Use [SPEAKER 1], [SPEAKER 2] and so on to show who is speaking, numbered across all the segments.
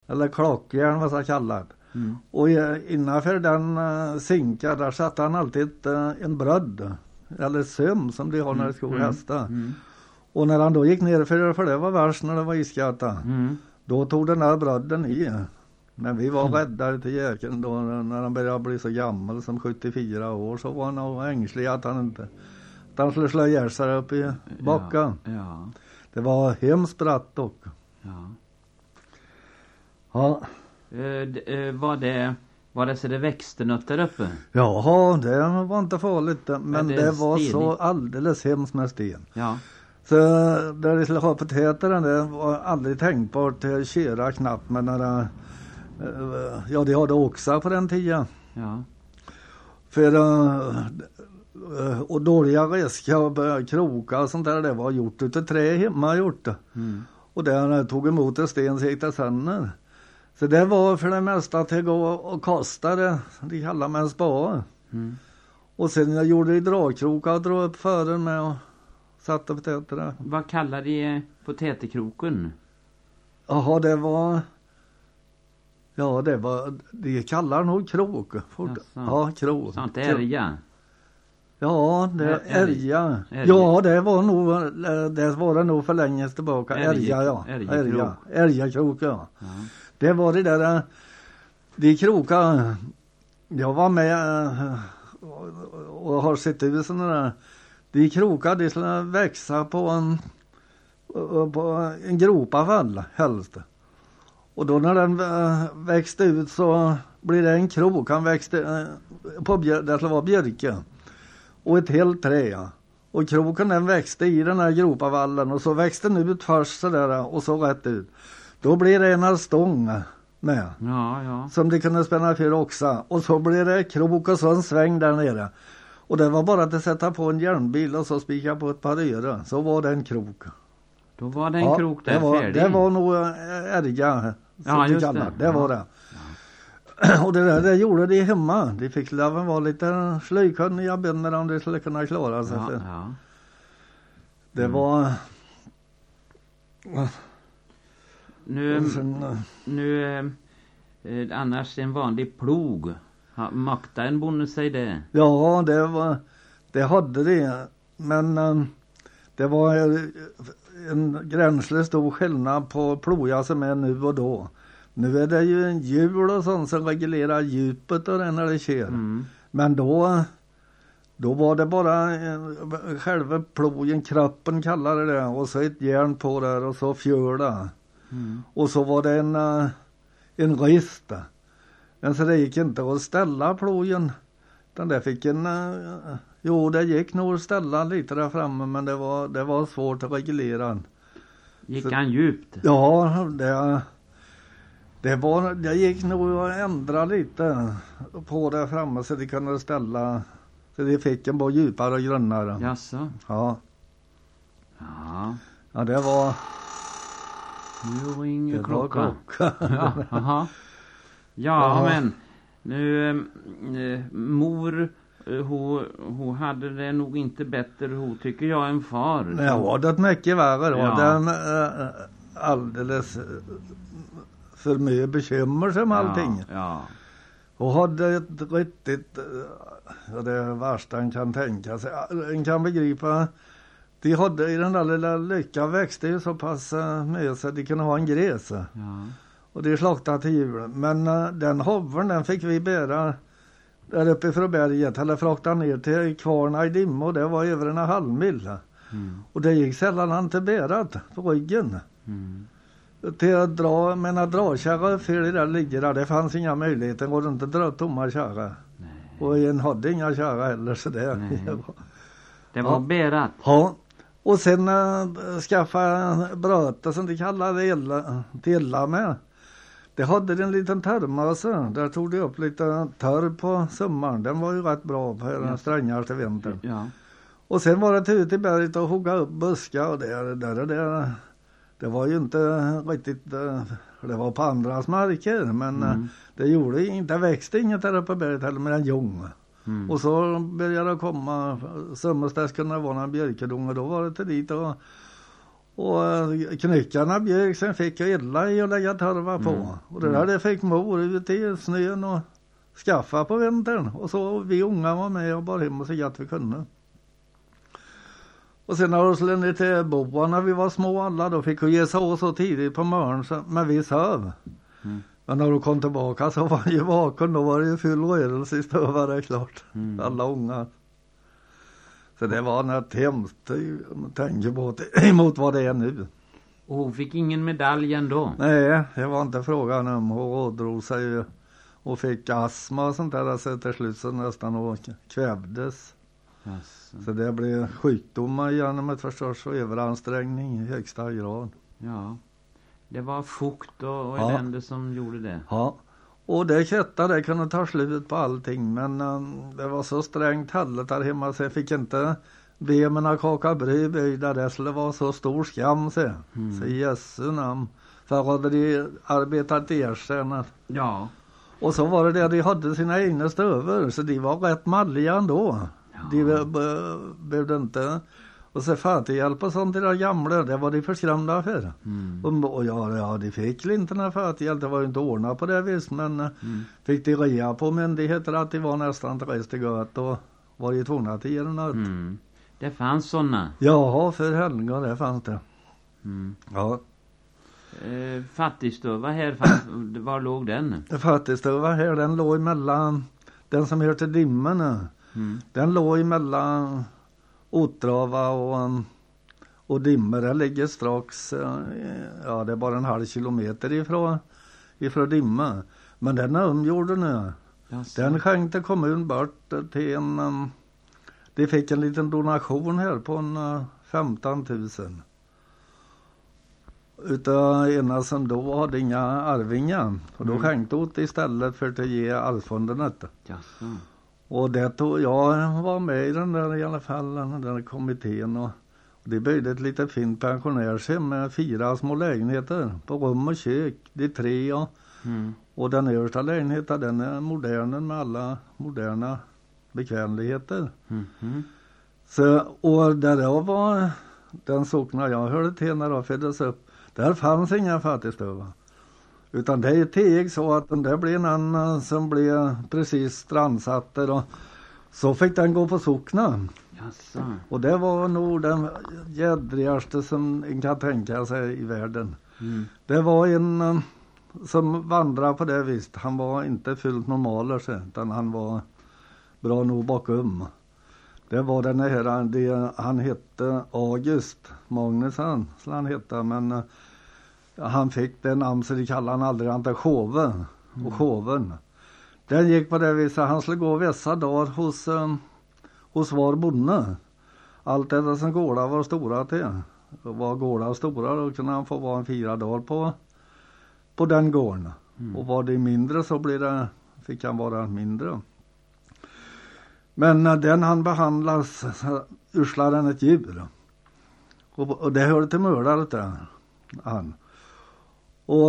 [SPEAKER 1] eller klockjärn vad jag kallar. Och innanför den sinka där satt han alltid en bröd eller söm som de har när de ska hästa. Och när han då gick ner för det var värst när det var iskata. Då tog den där bröden i. Men vi var rädda till jäkeln då när han började bli så gammal som 74 år så var han nog ängslig att han skulle slå ihjäl sig upp i backen.
[SPEAKER 2] Ja.
[SPEAKER 1] Det var hemskt bratt dock.
[SPEAKER 2] Ja.
[SPEAKER 1] Ja.
[SPEAKER 2] Var det så det växte något där uppe?
[SPEAKER 1] Ja, det var inte farligt. Men det var
[SPEAKER 2] stenig?
[SPEAKER 1] så alldeles hemskt med sten.
[SPEAKER 2] Ja.
[SPEAKER 1] Så där de skulle ha potäter, det var aldrig tänkbart till köra knappt. Men när ja, de hade också på den tiden.
[SPEAKER 2] Ja.
[SPEAKER 1] För och dåliga redskap, krokar och sånt där, det var gjort utav trä hemma gjort. Och där tog emot en sten så gick det sönder. Så det var för det mesta att gå och kasta det, de kallar med en spade. Och sen jag gjorde de dragkrokar och drog upp fören med och satte potäter där.
[SPEAKER 2] Vad kallar de potäterkroken?
[SPEAKER 1] Jaha, det var... Ja, det var... De kallar nog krok. Ja, krok.
[SPEAKER 2] Sånt ärja?
[SPEAKER 1] Ja, det ärja. Ja, det var det nog för länge tillbaka. Ärja, ja. Ärjakrok, ja. Det var det där... De krokar... Jag var med och har sett ut sådana där... De krokar, de skulle växa på en gropavall helst. Och då när den växte ut så blir det en krok. Han växte på det skulle vara björke. Och ett helt trä. Och kroken den växte i den här gropavallen. Och så växte den ut först sådär och så rätt ut. Då blir det en stång med.
[SPEAKER 2] Ja.
[SPEAKER 1] Som de kunde spänna för också. Och så blir det krok och så en sväng där nere. Och det var bara att sätta på en järnbil och så spika på ett par öre. Så var det en krok.
[SPEAKER 2] Då var det en krok där färdig.
[SPEAKER 1] Det var nog ärga.
[SPEAKER 2] Ja, just
[SPEAKER 1] det var det. Ja. Och det gjorde de hemma. De fick läven vara lite slöjkunniga bönder om de skulle kunna klara sig.
[SPEAKER 2] Ja.
[SPEAKER 1] Det var...
[SPEAKER 2] Nu annars en vanlig plog. Makta en bonde sig det?
[SPEAKER 1] Ja, det hade det. Men det var en gränslös stor skillnad på plogar som är nu och då. Nu är det ju en hjul och sånt som reglerar djupet och den när det sker. Men då var det bara själva plogen, kroppen kallade det. Och så ett järn på där och så fjöla. Och så var det en rist. Men så det gick inte att ställa plogen. Den där fick det gick nog att ställa lite där framme, men det var svårt att reglera.
[SPEAKER 2] Gick han djupt?
[SPEAKER 1] Ja, det gick nog att ändra lite på där framme så de kunde ställa, så de fick en bara djupare och grunnare.
[SPEAKER 2] Jaså?
[SPEAKER 1] Ja. Ja, det var...
[SPEAKER 2] Nu ringer klockan. Ja, ja, men nu mor hon hade det nog inte bättre, hon tycker jag, än far.
[SPEAKER 1] Ja, det är mycket värre då.
[SPEAKER 2] Ja.
[SPEAKER 1] Det är alldeles för mycket bekymmer som allting.
[SPEAKER 2] Ja.
[SPEAKER 1] Och hade ett riktigt, det värsta en kan tänka sig, en kan begripa. De hade i den där lilla lyckan växte ju så pass mycket så de kunde ha en gräs.
[SPEAKER 2] Ja.
[SPEAKER 1] Och det slaktade till julen. Men den hovern, den fick vi bära där uppe från berget. Eller frakta ner till Kvarna i Dimmo. Det var över en halvmil. Och det gick sällan han till bärat på ryggen. Till att dra, men att dragkärra för det där ligger där. Det fanns inga möjligheter. Och inte dra tomma kärra. Och en hade inga kärra heller. Så
[SPEAKER 2] det var bärat.
[SPEAKER 1] Ja. Och sen skaffa bröte som de kallade illa med. Det hade en liten termose. Där tog de upp lite törr på sommaren. Den var ju rätt bra på den strängaste vintern.
[SPEAKER 2] Ja.
[SPEAKER 1] Och sen var det ut i berget och hugga upp buskar. Och det var ju inte riktigt... Det var på andras marker. Men det växte inget där uppe på berget heller med en ljung. Och så började det komma... Sömmerstäs kunde vara en björkedung. Och då var det till dit Och knyckarna bjög, sen fick jag illa i att lägga torva på. Och det där det fick mor ut i snön och skaffa på vintern. Och så vi unga var med och bar hem och så gott vi kunde. Och sen när vi skulle ner till Boa när vi var små alla, då fick vi ge så tidigt på morgonen, men vi söv. Men när du kom tillbaka så var ju vaken, då var det ju full rörelse i stövar, det är klart. Alla unga. Så det var något hemskt att tänka på emot vad det är nu.
[SPEAKER 2] Och hon fick ingen medalj ändå?
[SPEAKER 1] Nej, det var inte frågan om. Hon ådrog sig och fick astma och sånt där, så till slut så nästan och kvävdes.
[SPEAKER 2] Yes.
[SPEAKER 1] Så det blev sjukdomar genom ett förstås och överansträngning i högsta grad.
[SPEAKER 2] Ja, det var fukt och elände som gjorde det.
[SPEAKER 1] Ja, och det köttet det kunde ta slut på allting, men det var så strängt hallet där hemma så jag fick inte be med några kaka bröd böjda. Det skulle vara så stor skam så Jesu namn. För hade de arbetat erkännat.
[SPEAKER 2] Ja.
[SPEAKER 1] Och så var det där de hade sina egna stöver, så de var rätt malliga ändå.
[SPEAKER 2] Ja.
[SPEAKER 1] De behövde inte. Och så fattighjälp och sånt där gamla, det var de förskrämda för. Och ja, de fick inte några fattighjälp, det var ju inte ordnat på det vis, men fick de rea på myndigheter att de var nästan restigat och var ju tvungna att ge något.
[SPEAKER 2] Det fanns sådana?
[SPEAKER 1] Ja, för helga det fanns det. Ja.
[SPEAKER 2] Fattigstuva här, var låg den?
[SPEAKER 1] Fattigstuva här, den låg mellan, den som hör till Dimmen, den låg emellan Otrava och Dimmer. Den ligger strax, ja det är bara en halv kilometer ifrån Dimmer. Men den är omgjord nu. Jaså. Den skänkte kommun bort till de fick en liten donation här på 15 000. Utav ena som då hade inga arvingar. Och då skänkte åt istället för att ge arvsfonden detta.
[SPEAKER 2] Jaså.
[SPEAKER 1] Och det tog, jag var med i den där i alla fall, den där kommittén. Och det byggde ett lite fint pensionärshem med 4 små lägenheter på rum och kök. Det är 3 och den översta lägenheten den är modern med alla moderna bekvämligheter. Så, och där var den sockna jag hörde till när jag föddes upp. Där fanns inga fattigstuva. Utan det är teg så att den där blev en annan som blev precis strandsatt och så fick den gå på sockna.
[SPEAKER 2] Jaså.
[SPEAKER 1] Och det var nog den jädrigaste som en kan tänka sig i världen. Det var en som vandrade på det visst. Han var inte fullt normal utan han var bra nog bakom. Det var den här, han hette August Magnusson, så han hette, men han fick det namn så de kallade han aldrig han till Sjåven och Sjåven. Den gick på det viset, han skulle gå vissa dagar hos var bonde. Allt det som gårdar var stora till. Var gårdar stora då kunde han få vara en 4 dagar på den gården. Och var det mindre så fick han vara mindre. Men när den han behandlas urslar den ett djur. Och det hörde till mördaret där. Han. Och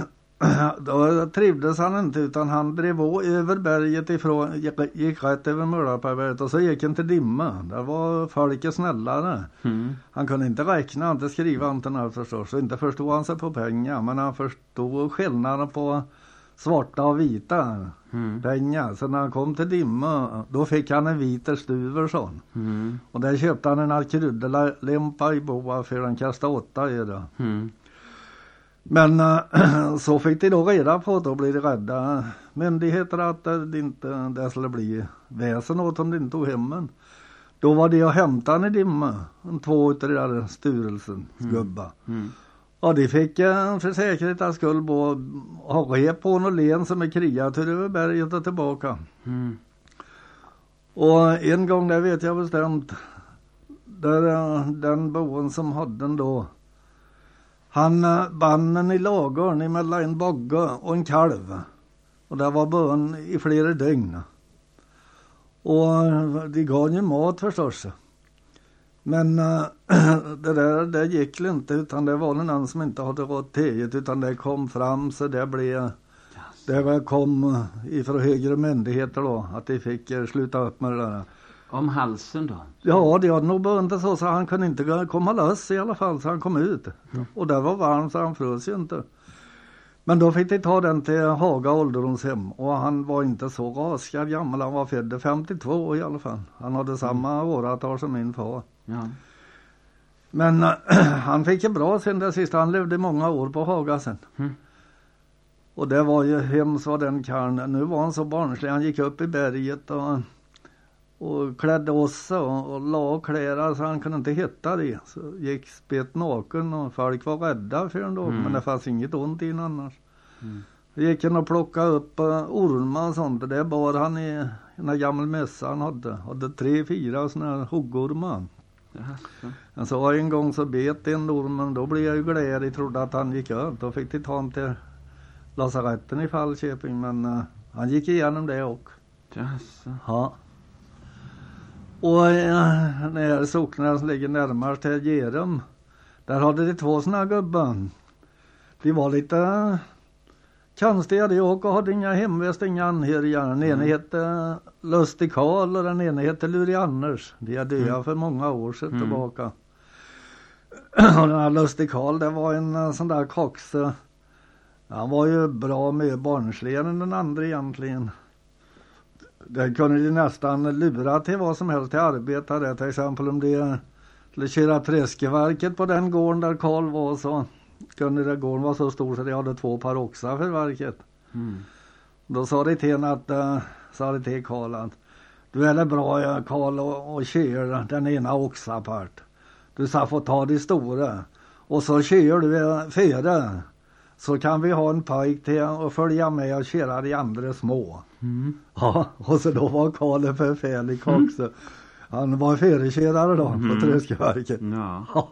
[SPEAKER 1] då trivdes han inte utan han drev över berget ifrån, gick rätt över Mördarberget och så gick han till Dimma. Där var folket snällare. Han kunde inte räkna, inte skriva inte när förstås. Så inte förstod han sig på pengar, men han förstod skillnaden på svarta och vita pengar. Så när han kom till Dimma, då fick han en vit stuver sån. Och där köpte han en akryddelämpa i Boa för den kastade 8 i det. Men så fick de då reda på att då blev det rädda myndigheter att det skulle bli väsen åt om det inte tog hemmen. Då var det att hämta han i Dimma, 2 utav de där styrelsens gubbar. Och de fick för säkerhets skull ha rep på någon len som är kreatur över berget och tillbaka. Och en gång där vet jag bestämt, där den boen som hade den då, han banden i lagorn emellan en bogge och en kalv. Och där var bön i flera dygn. Och de gav ju mat förstås. Men det gick inte utan det var någon som inte hade råd teget utan det kom fram så det kom ifrån högre myndigheter då att de fick sluta upp med det där.
[SPEAKER 2] Om halsen då?
[SPEAKER 1] Ja, det hade nog bundit så han kunde inte komma lös i alla fall, så han kom ut. Och det var varmt så han frös ju inte. Men då fick de ta den till Haga ålderdomshem, och han var inte så raskad gammal, han var född 52 i alla fall. Han hade samma åratal som min far.
[SPEAKER 2] Ja.
[SPEAKER 1] Men han fick ju bra sen det sista, han levde många år på Haga sen. Och det var ju hemskt var den karln, nu var han så barnslig, han gick upp i berget och klädde oss och la kläder så han kunde inte hitta det. Så gick spet naken och folk var rädda för honom då, men det fanns inget ont in annars. Så gick han och plockade upp ormar och sånt, det bar han i en gammal mössa han hade 3-4 sådana här huggormar. Men så en gång så bet en ormen, då blev jag ju glad, jag trodde att han gick upp. Då fick de ta honom till lasaretten i Falköping, men han gick igenom det också. Ja. Och när socknen som ligger närmast till Gerum, där hade de 2 såna gubbar. De var lite konstiga de och hade inga hemväst, inga anhöriga. Den ena hette Lustig Karl och den ena hette Luri Anders. De är döda för många år sedan tillbaka. Och den här Lustig Karl, det var en sån där koxe. Han var ju bra med barnsligare än den andra egentligen. Det kunde de nästan lura till vad som helst till arbetare. Till exempel om de skulle köra träskeverket på den gården där Karl var, så kunde det gården vara så stor så de hade 2 par oxar för verket. Då sa de till henne att, sa de till Karl att du är det bra Karl och kör den ena oxapart. Du ska få ta de stora och så kör du före. Så kan vi ha en pojk till och följa med och köra de andra små. Ja, och så då var Karl en förfärlig också. Han var förekörare då på träskeverket. Ja.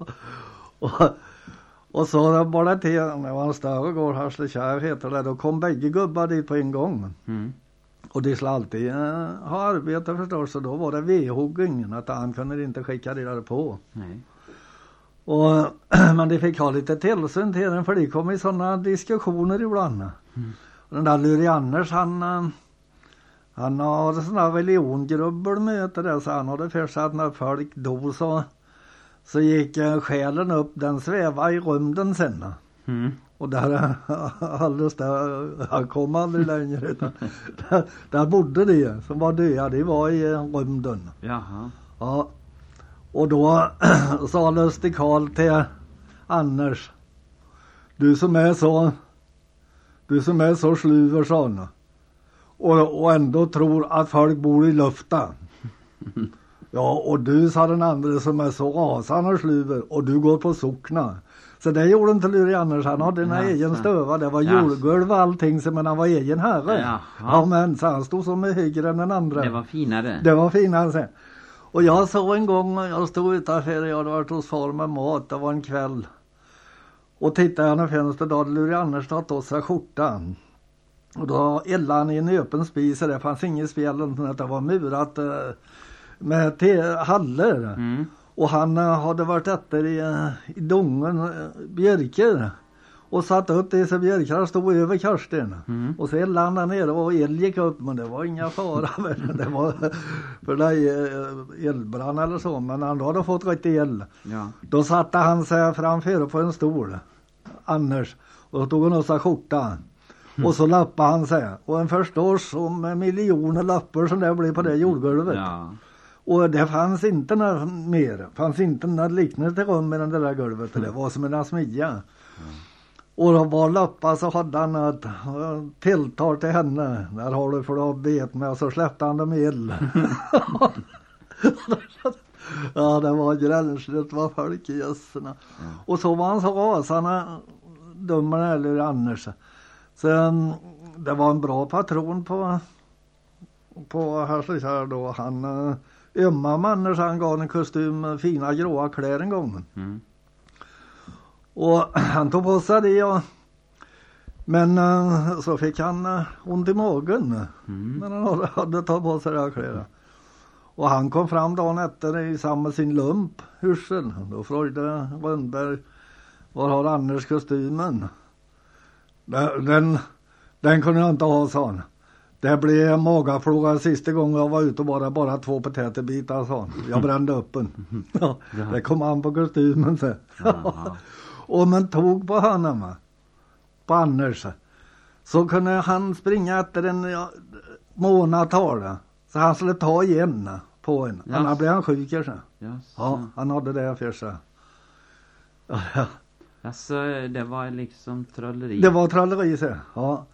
[SPEAKER 1] Och så var det till, det var en större gård, Harslekärr heter det, då kom bägge gubbar dit på en gång. Och de skulle alltid ha arbete förstås, så då var det vedhuggning, att han kunde inte skicka det där på. Nej. Och, men de fick ha lite tillsyn till den, för de kom i sådana diskussioner ibland. Och den där Luri Anders, han hade sådana religiongrubbel möte där, så han hade först att när folk dog så gick själen upp, den svävade i rymden sen. Och där alldeles där, han kom aldrig längre, utan där bodde de som var döda, de var i rymden. Jaha. Ja. Och då sa Lustig Karl till Anders, du som är så sluver, sa han, och ändå tror att folk bor i luften. Ja, och du, sa den andra, som är så rasande sluver, och du går på sockna. Så det gjorde inte Luri Anders, han hade en egen stöva, det var jordgolv och allting, men han var egen herre. Ja, men så han stod som högre än den andra.
[SPEAKER 2] Det var finare.
[SPEAKER 1] Det var finare sen. Och jag såg en gång, jag stod utanför, jag hade varit hos far med mat, det var en kväll. Och tittade jag när fönstret, då hade Luri Anders tagit åt sig skjortan. Och då eldade han i en öppen spis, det fanns inget spjäll, det var murat med haller. Och han hade varit efter i Dången, björker. Och satt upp det så björkar stod över karsten. Och så eldade han där nere och eld gick upp, men det var inga fara. Det var för det eldbrand eller så, men han hade fått rätt eld. Ja. Då satte han sig framför på en stol, Anders, och då tog han av sig skjortan. Och så lappade han sig. Och en förstår som miljoner lappar som det blev på det jordgolvet. Ja. Och det fanns inte något mer. Fanns inte något liknande rum med den där golvet. Det var som en smidja. Och då var lappar så hade han ett tilltal till henne. Där har du för att bet med. Och så släppte han dem i eld. Ja, det var gränsligt vad folk i jösserna. Och så var han så rasande dummare eller annars. Så det var en bra patron på Harslekärr då. Han ömma mannen, så han gav en kostym, fina gråa kläder en gång. Och han tog på sig det, men så fick han ont i magen när han hade tagit på sig det kläder. Och han kom fram dagen efter i samma sin lump, hyrsel. Då frågade Rönnberg, var har Anders kostymen? Den kunde jag inte ha, sa han. Det blev magafråga sista gången jag var ute och bara 2 potäterbitar, sa han. Jag brände upp den. Ja, det kom an på kostymen sen. Och man tog på honom, på Anders, så kunde han springa efter en månad talet. Så han skulle ta igen på en.
[SPEAKER 2] Ja.
[SPEAKER 1] Annars blev han sjuk sen.
[SPEAKER 2] Yes.
[SPEAKER 1] Ja, han hade det för sig. Ja.
[SPEAKER 2] Alltså, det var liksom trolleri.
[SPEAKER 1] Det var trolleri, så. Ja.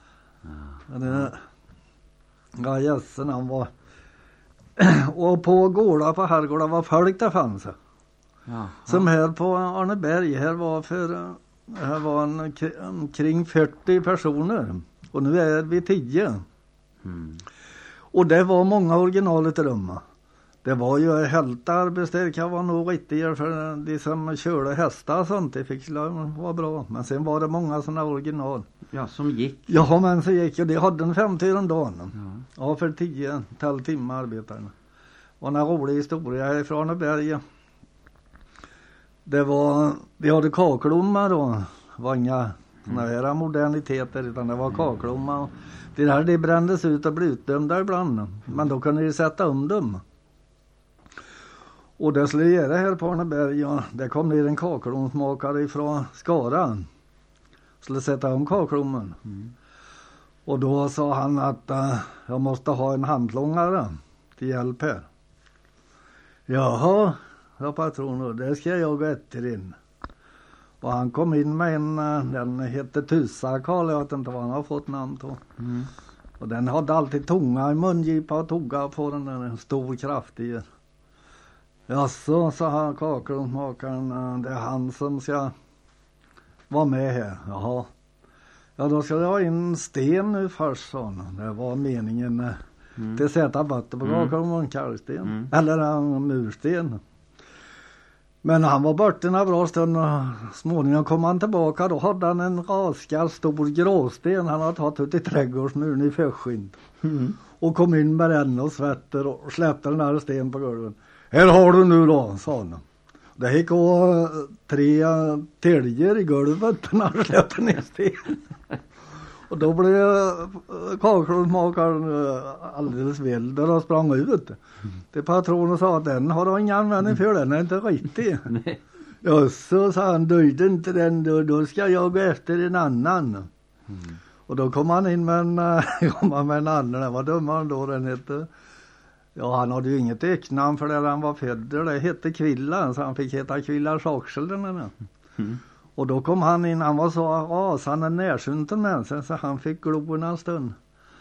[SPEAKER 1] Ja, jössen han var. Och på gårdar på herrgårdar var folk det fanns.
[SPEAKER 2] Ja.
[SPEAKER 1] Som här på Arneberg, här var omkring 40 personer. Och nu är vi 10.
[SPEAKER 2] Mm.
[SPEAKER 1] Och det var många originalet i rummet. Det var ju hältarbestyrka var nog riktigt för de som körde hästar och sånt. Det fick vara bra. Men sen var det många sådana original.
[SPEAKER 2] Ja, som gick.
[SPEAKER 1] Ja, men så gick ju. Det hade en 50 om dagen. Ja, för 10 timmar arbetade. Och en rolig historia ifrån Arneberg. Det var, vi hade kakelomar då. Det var inga såna här moderniteter, utan det var kakelomar. Det där det brändes ut och blev utdömda ibland. Men då kunde de sätta om dem. Och det skulle göra här på Arneberg. Ja, det kom ner en kakelomsmakare ifrån Skara. Skulle sätta om kakelommen. Och då sa han att jag måste ha en handlångare till hjälp här. Jaha, sa patronen, det ska jag gå efter in. Och han kom in med en, den hette Tussakal, jag vet inte vad han har fått namn på. Och den hade alltid tunga i mungipa och tugga på den där, en stor kraftig. Jaså, sa han kakelomsmakaren, det är han som ska vara med här. Jaha. Ja, då ska jag ha in sten nu först, sa han. Det var meningen till sätta vatten på kakelommen, kalksten. Eller en mursten. Men han var borta en bra stund och småningom kom han tillbaka. Då hade han en raskad stor gråsten. Han hade tagit ut i trädgårdsmuren i Färsskind. Och kom in med den och svetter och släppte den här sten på golvet. Här har du nu då, sa han. Det gick och 3 täljer i golvet när han släppte ner sten. Och då blev kakelomsmakaren alldeles vild och då sprang ut. Till patronen sa att den har ingen användning för, den är inte riktig. Ja, så sa han, döjde inte den, då ska jag gå efter en annan. Och då kom han in med en annan, den var dummare då, den hette. Ja, han hade ju inget eknamn för det han var född. Det hette Kvilla, så han fick heta Kvilla Saksel. Och då kom han in, han var så rasande närsunten med sig, så han fick glorna en stund.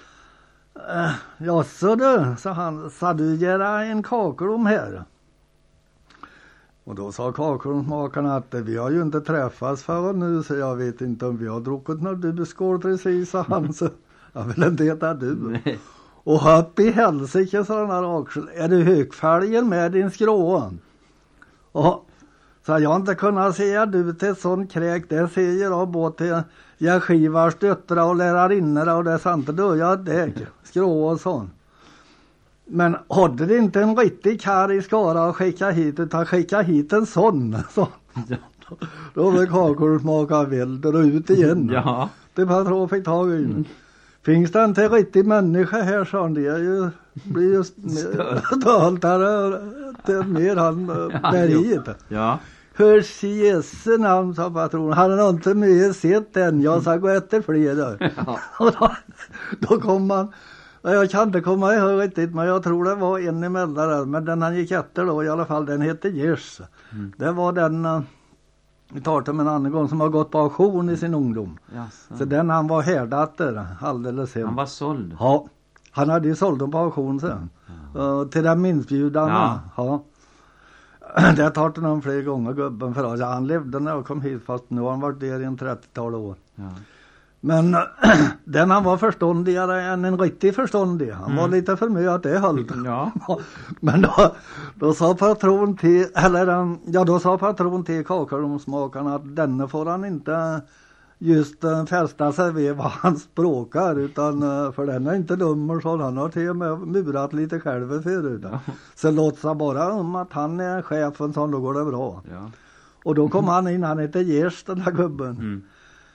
[SPEAKER 1] Ja, så du, sa han, sa du göra en kakelom här? Och då sa kakelomsmakarna att vi har ju inte träffats för nu, så jag vet inte om vi har druckit när du skål precis, sa han. Så jag vill inte heta du.
[SPEAKER 2] Nej.
[SPEAKER 1] Och upp i helsike, sa den här Axel, är du högfärgen med din skrå? Och så jag inte kunnat säga du till ett sånt kräk, det säger jag både till jag skivars döttrar och lärarinnor och det är sant, då jag det skrå och sånt. Men hade det inte en riktig kar i Skara att skicka hit, utan skicka hit en sån. Så. Då var kakelomsmakare vild och ut igen.
[SPEAKER 2] Ja.
[SPEAKER 1] Det patron fick tag i. Finns det inte en riktig människa här, sa han, det är ju, blir ju stoltare till mer han berget.
[SPEAKER 2] Ja.
[SPEAKER 1] Hörs i Jesu namn, sa patronen. Han har inte mer sett än, jag ska gå efter fler.
[SPEAKER 2] Ja.
[SPEAKER 1] Och då kom man, jag kan inte komma ihåg riktigt, men jag tror det var en emellan där. Men den han gick efter då i alla fall, den hette Jers. Det var den, vi tar till en annan gång, som har gått på auktion i sin ungdom.
[SPEAKER 2] Jaså.
[SPEAKER 1] Så den han var härdatter alldeles hem.
[SPEAKER 2] Han var såld.
[SPEAKER 1] Ja, han hade ju sålt dem på auktion sen. Till den minstbjudarna. Ja. Det tar till någon fler gånger gubben för oss. Han levde när jag kom hit, fast nu har han varit där i en 30-tal år.
[SPEAKER 2] Ja.
[SPEAKER 1] Men den han var förståndigare än en riktig förståndig. Han var lite för mycket att det höll.
[SPEAKER 2] Ja.
[SPEAKER 1] Men då sa patron till, då sa patron till kakelomsmakarna att denne får han inte just fästa sig vid vad han språkar, utan för den är inte dum och så, han har till och med murat lite själv förut.
[SPEAKER 2] Ja.
[SPEAKER 1] Så låtsas bara om att han är chefen, så då går det bra.
[SPEAKER 2] Ja.
[SPEAKER 1] Och då kom han in, han heter Gers, den där gubben.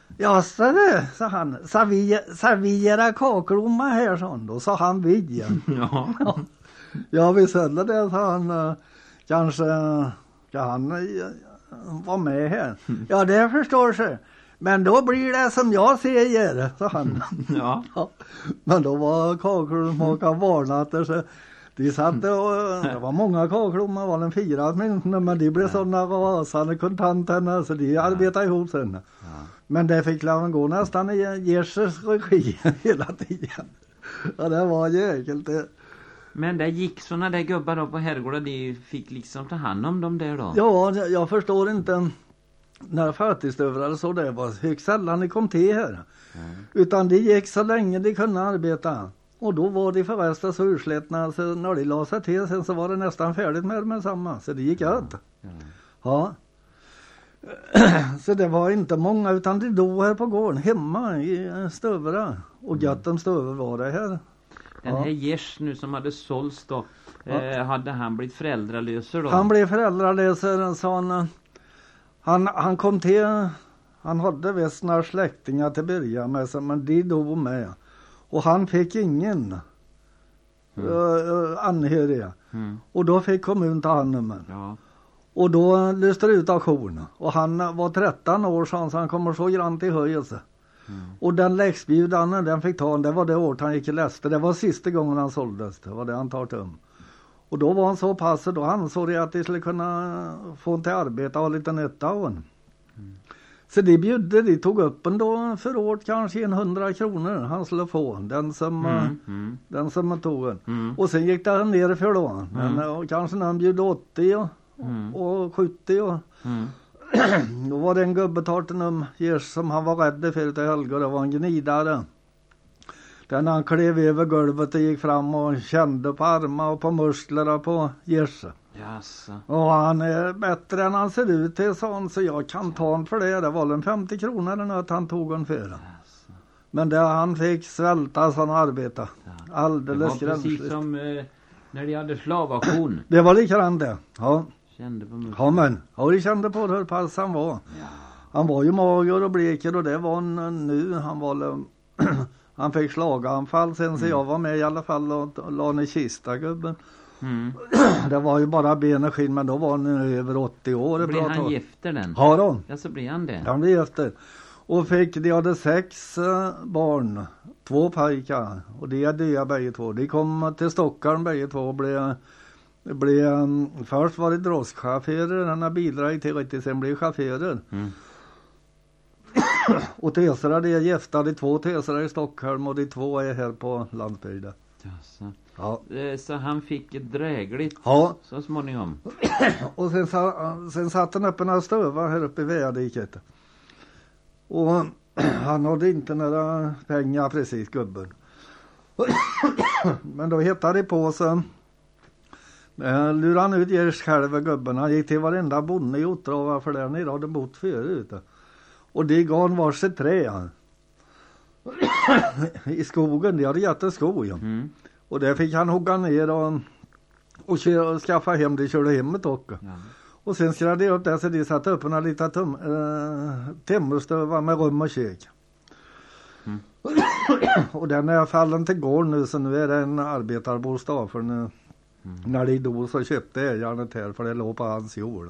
[SPEAKER 1] Ja, så det, sa han. Servera kakelomma här, sa han. Då sa han vid igen.
[SPEAKER 2] Ja.
[SPEAKER 1] Ja, vi säljer det, sa han. Kanske ska han vara med här. Ja, det förstår sig. Men då blir det som jag säger, sa han.
[SPEAKER 2] Ja.
[SPEAKER 1] Ja. Men då var kakelmakaren varnat. Så de satt och det var många kakelomar, var den 4 men de blev sådana rasande kontanterna så de arbetade ihop sen.
[SPEAKER 2] Ja.
[SPEAKER 1] Men det fick laven gå nästan i Jerses regi hela tiden. Ja, det var jäkelt det.
[SPEAKER 2] Men det gick såna där gubbar då på herrgården, de fick liksom ta hand om dem där då?
[SPEAKER 1] Ja, jag förstår inte när fattigstövrare så det var högst sällan de kom till här. Utan de gick så länge de kunde arbeta. Och då var de förresten så urslätna så när de la sig till sen så var det nästan färdigt med samma. Så det gick ut. Ja. Så det var inte många utan de dog här på gården hemma i Stövra. Och Göttem Stöver var det här.
[SPEAKER 2] Den här Gers nu som hade sålts då, hade han blivit föräldralöser då?
[SPEAKER 1] Han blev föräldralöser, sa han kom till, han hade visst några släktingar till början med sig, men de dog med. Och han fick ingen anhöriga. Och då fick kommun ta hand om honom.
[SPEAKER 2] Ja.
[SPEAKER 1] Och då lyste det ut auktion. Och han var 13 år så han kommer så grant i höjelse. Och den läxbjudande den fick ta, det var det året han gick i läste. Det var sista gången han såldes. Det var det han tar till. Och då var han så pass, då ansåg jag att de skulle kunna få till arbeta och ha lite nytta av honom. Så de tog upp en då för året kanske 100 kronor han skulle få. Den som tog den. Och sen gick det ner för då. Men kanske när han bjöd 80 och 70 och då var det en gubbe tarten som han var rädd för till Helga. Det var en gnidare. Den han klev över golvet och gick fram och kände på armar och på musklerna på Jerse.
[SPEAKER 2] Jaså.
[SPEAKER 1] Och han är bättre än han ser ut till sån så jag kan ta honom för det. Det var en 50 kronor eller något han tog honom för. Jaså. Men det han fick svälta som arbeta. Ja. Alldeles
[SPEAKER 2] det var precis som när de hade slavaktion.
[SPEAKER 1] Det var likadant det. Ja.
[SPEAKER 2] Kände på musklerna.
[SPEAKER 1] Ja men, ja de kände på hur pass han var. Ja. Han var ju mager och bleker och det var nu. Han var han fick slaganfall sen så jag var med i alla fall och la ner kista gubben. Det var ju bara ben och skinn men då var han över 80 år.
[SPEAKER 2] Blev han gifter den?
[SPEAKER 1] Ja då.
[SPEAKER 2] Ja så blev han det.
[SPEAKER 1] Han blev gifter. Och de hade 6 barn. 2 pojkar. Och de är döda bägge två. De kom till Stockholm bägge två och blev först var det drosschaufförer. Han har bidrag till riktigt sen blev chaufförer. Och tösarna de är gifta, de 2 tösarna i Stockholm och de 2 är här på landsbygden.
[SPEAKER 2] Jaså.
[SPEAKER 1] Ja.
[SPEAKER 2] Så han fick ett drägligt så småningom.
[SPEAKER 1] Och sen satt han uppe några stövar här uppe i Vädiket. Och han hade inte några pengar precis gubben. Men då hittade de på sig. Lurade han ut Gers själva gubben. Han gick till varenda bonde i Ottrava för där nere hade bott förut. Och de gav en varsitt trä i skogen. De hade jätteskog. Och där fick han hugga ner och skaffa hem. De körde hemmet också. Ja. Och sen skrädde jag upp där så de satte upp en liten timmerstöva med rum och kök. Och den är fallen till gård nu så nu är det en arbetarbostad för nu. När de dog så köpte ägaren det här för det låg på hans jord.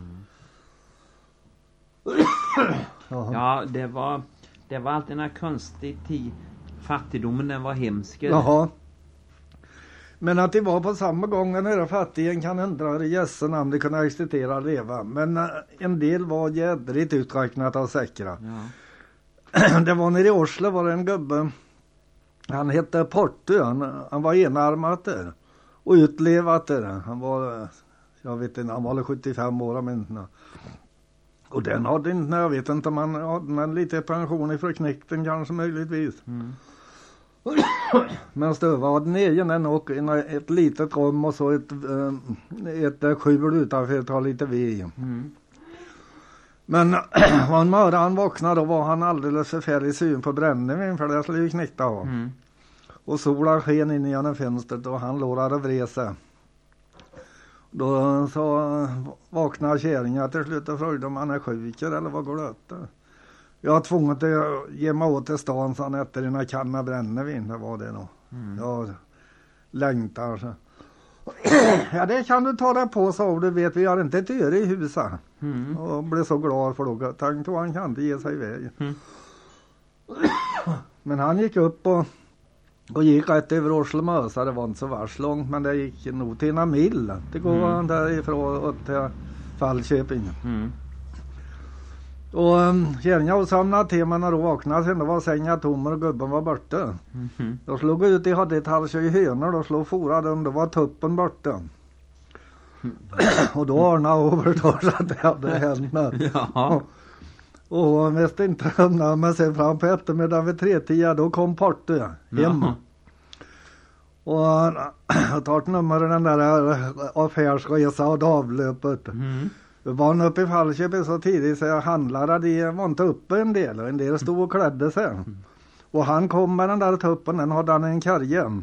[SPEAKER 2] Ja, det var alltid en konstig tid. Fattigdomen den var hemsk.
[SPEAKER 1] Jaha. Men att det var på samma gång när era fattigen kan undra gästerna om de kunde existera och leva. Men en del var jädrigt uträknat av säkra. Ja. Det var nere i Oslo var det en gubbe. Han hette Portu. Han var enarmad där. Och utlevat där. Han var, jag vet inte, han var 75 år men inte. Och den hade inte, jag vet inte om man hade lite pension ifrån knäckten kanske möjligtvis. Men Stöva hade en egen och ett litet rum och så ett skjul utanför att ta lite ved. Men han vaknade då var han alldeles förfärlig syn på brännvin för det skulle ju knäckta av. Och solen sken in genom fönstret och han lårade och vred sig. Då så vaknade kärringen till slut och frågade om han är sjuk eller vad går det åt? Jag var tvungen att ge mig åt till stan så han efter en kanna brännvin. Det var det då. Jag längtar så. Ja, det kan du ta dig på, så du vet, vi har inte ett öre i huset. Och blev så glad för då. Tänkte han kan inte ge sig iväg. Men han gick upp och gick rätt över Orslömösa. Det var inte så värst långt, men det gick nog till en mil. Det går därifrån upp till Falköping. Och kärringar och somnade till mig när de vaknade sen. Då var sängen tom och gubben var borta. Då slog ut, de hade ett halvtjö i hönor. Då slog forade dem, då var tuppen borta. Och då ordnade över då så att det hade hänt.
[SPEAKER 2] Ja.
[SPEAKER 1] Och mest inte lämnade men sen fram på eftermiddagen vid 3:10 då kom Porte hem. Och jag tar ett nummer i den där affärsresa och avlöpet. Vi var uppe i Falköping så tidigt så jag handlade, de var inte uppe en del stod och klädde sig. Och han kom med den där tuppen, den hade han en karge.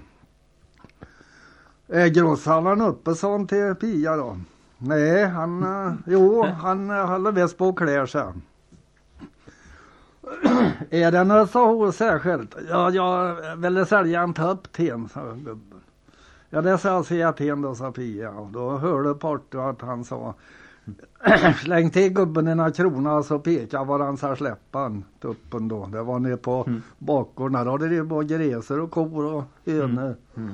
[SPEAKER 1] Grosshallen uppe sa han till Pia då. Nej, han håller väst på och klär sig. Är det något så särskilt? Ja, jag ville sälja en tupp till en, sa gubben. Ja, det sa jag till en då, sa Pia. Och då hörde Porto att han sa släng till gubben en krona så pekade var han sa släppan tuppen då. Det var ner på bakgården. Där hade det både gräser och kor och hönor.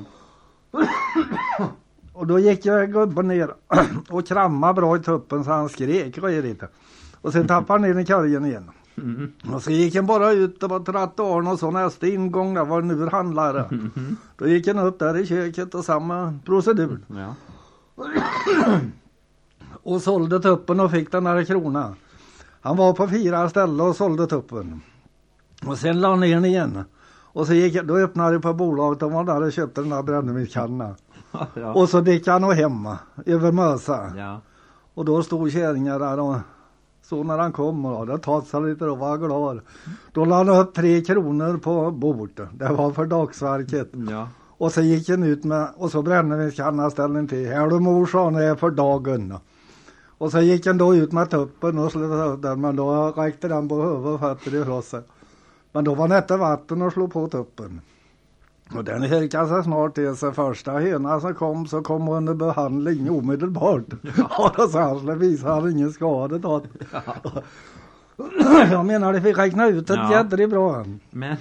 [SPEAKER 1] Och då gick jag gubben ner och krammade bra i tuppen så han skrek lite. Och sen tappade han ner i kargen igen. Och så gick han bara ut på trattorn och så nästa ingång där var en urhandlare. Då gick han upp där i köket och samma procedur.
[SPEAKER 2] Ja.
[SPEAKER 1] Och sålde tuppen och fick den där krona. Han var på 4 ställen och sålde tuppen. Och sen la ner den igen. Och så då öppnade det på bolaget och var där och köpte den där brännvinskannan.
[SPEAKER 2] Ja.
[SPEAKER 1] Och så gick han och hemma över Mösa.
[SPEAKER 2] Ja.
[SPEAKER 1] Och då stod kärringar där och så när han kom och det tog sig lite och var glad. Då la han upp 3 kronor på bordet. Det var för dagsverket.
[SPEAKER 2] Ja.
[SPEAKER 1] Och så gick han ut med, och så brännvinskannan ställde till. Här du morsan är för dagen. Och så gick han då ut med tuppen och slog den. Men då räckte den på huvudet och fötter ifrån sig. Men då var det inte vatten och slog på tuppen. Och den hirkade sig snart till sig. Första hönan som kom under behandling omedelbart. Ja, och så han visade han ingen skada då. Ja. Jag menar det fick räkna ut ett jädrigt bra.
[SPEAKER 2] Men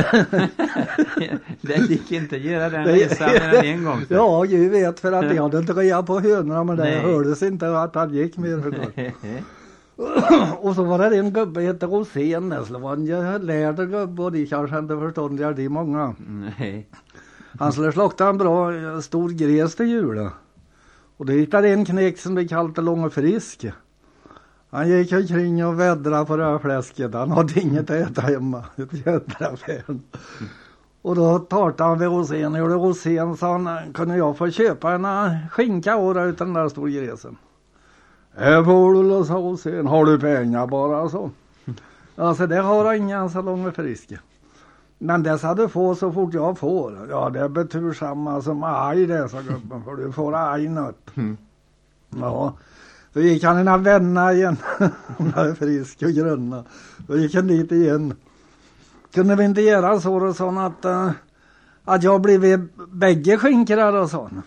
[SPEAKER 2] det gick inte att göra den resan en gång. Så.
[SPEAKER 1] Ja, jag vet för att jag hade inte rejat på hönorna men det hördes inte att han gick mer för det. Och så var det en gubbe hette Rosén. Det var en lärde gubbe och de kanske inte förståndiga de många.
[SPEAKER 2] Nej.
[SPEAKER 1] Han skulle slakta en bra stor gräs till jul. Och det hittade en knäck som de kallade Långe Frisk. Han gick omkring och vädrade på det här fläsket. Han hade inget att äta hemma. Ett jädra fän. Och då tartade han vid Rosén. Och Rosén sa han, kunde jag få köpa en skinka åra utan den där stor gräsen? Här får du, sa Rosén. Har du pengar bara så? Alltså det har ingen så Långe Frisk. Men det ska du få så fort jag får. Ja, det betyder samma som aj det, sa gubben. För du får aj nött. Ja. Så gick han ena vänner igen. Hon är frisk och gröna. Då gick han dit igen. Kunde vi inte göra så och sån att jag blev bägge skinkrar och sån.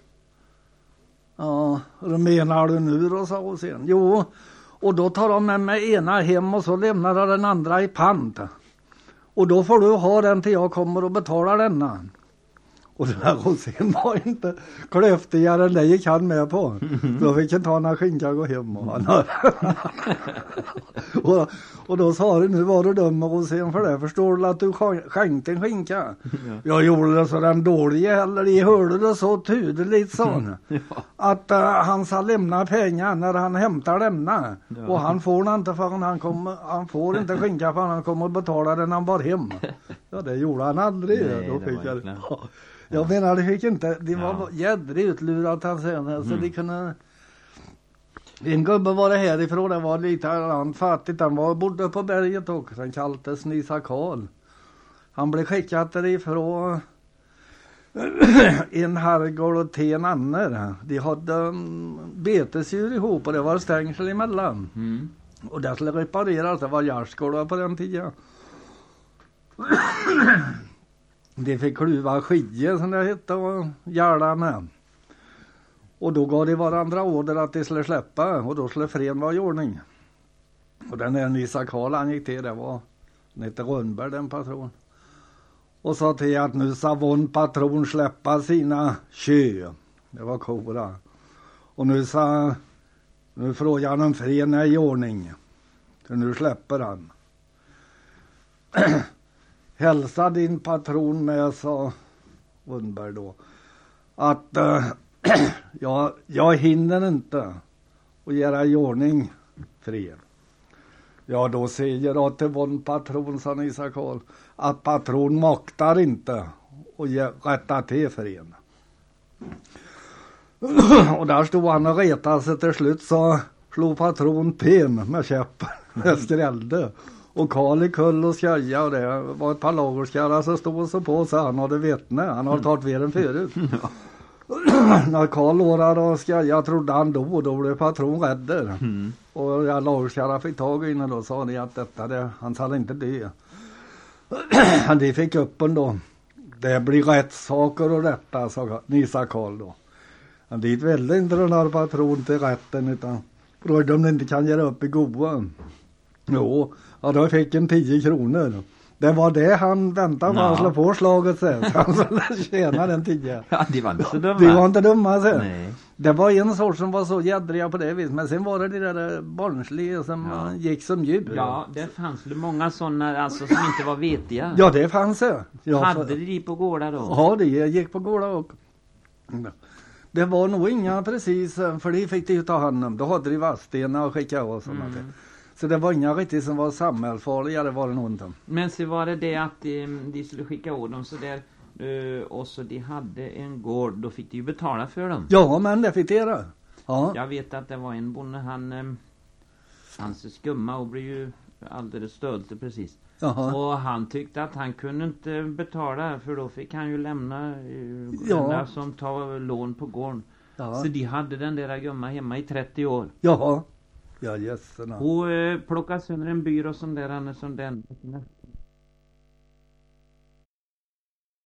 [SPEAKER 1] Ja, vad menar du nu då, sa hon sen. Jo, och då tar de med mig ena hem och så lämnar de den andra i pant. Och då får du ha den till jag kommer och betalar denna. Och den här Rosén var inte klöftigare än det gick han med på. Då fick han ta en skinka och gå hem. Och då sa det, nu var du dum Rosén för det. Förstår du att du skänkte en skinka? Ja. Jag gjorde det så den dåliga heller. Jag hörde det så tydligt sån. Att han ska lämna pengar när han hämtar lämna. Ja. Och han får inte förrän han får inte skinka förrän han kommer och betala den han var hem. Ja, det gjorde han aldrig.
[SPEAKER 2] Nej,
[SPEAKER 1] då fick jag menar det fick inte, det var jädrigt utlurat han sen så det kunde en gubbe var det härifrån, det var lite fattigt, han bodde på berget också, han kallades Nisa Karl. Han blev skickad därifrån en herrgård till en annan. De hade betesdjur ihop och det var stängsel emellan. Och det skulle repareras, det var gärdskolvar på den tiden. De fick kluva skidje som det hette och gärda med. Och då gav de varandra order att de skulle släppa och då skulle freden vara i ordning. Och den där Nissa Karl han gick till, det var, han hette Rönnberg den patron. Och sa till att nu sa vån patron släppa sina kö. Det var kora. Och nu sa, nu frågar han om freden är i ordning. Så nu släpper han. Hälsa din patron med, sa Rönnberg då, att jag hinner inte att göra i ordning fred. Ja, då säger jag till vår patron, sa Nissa Karl, att patron maktar inte och rätta till freden. Och där stod han och retade sig till slut, så slog patron pen med käppen. Det skrällde. Och Karl i kull och skjöja och det var ett par lagerskarrar som stod så på så han hade vittne. Han hade tagit veden förut. När Karl lårade och skjöja trodde han då blev patron rädd. Och lagerskarrar fick tag i och då sa de att han sa inte det. De fick upp en då. Det blir rättssaker och detta, sa Nissa Karl då. Han dit välde inte den här patron till rätten utan frågade om de inte kan göra upp i goa. Jo, ja, då fick en 10 kronor. Det var det han väntade på att slå på slaget sen. Så han skulle tjäna den 10.
[SPEAKER 2] Ja, de var inte så dumma.
[SPEAKER 1] De var inte dumma sen.
[SPEAKER 2] Nej.
[SPEAKER 1] Det var en sort som var så jädriga på det viset. Men sen var det där barnsliga som gick som djur.
[SPEAKER 2] Ja, det fanns det många sådana alltså, som inte var vetiga.
[SPEAKER 1] Ja, det fanns det. Ja,
[SPEAKER 2] hade de på gårdar då?
[SPEAKER 1] Ja, det gick på gårdar och... Det var nog inga precis, för det fick de ju ta hand om. Då hade de vassstenar och skicka och sådana ting. Så det var inga riktigt som var samhällsfarliga, det var det nog inte.
[SPEAKER 2] Men så var det att de skulle skicka åt dem så där och så de hade en gård, då fick de ju betala för dem.
[SPEAKER 1] Ja, men det fick de göra. Ja.
[SPEAKER 2] Jag vet att det var en bonde, hans skumma och blev ju alldeles stölte precis.
[SPEAKER 1] Jaha.
[SPEAKER 2] Och han tyckte att han kunde inte betala för då fick han ju lämna som tar lån på gården. Ja. Så de hade den där gumma hemma i 30 år.
[SPEAKER 1] Jaha. Ja, gästerna.
[SPEAKER 2] Och plockade sönder en byrå som där han är som den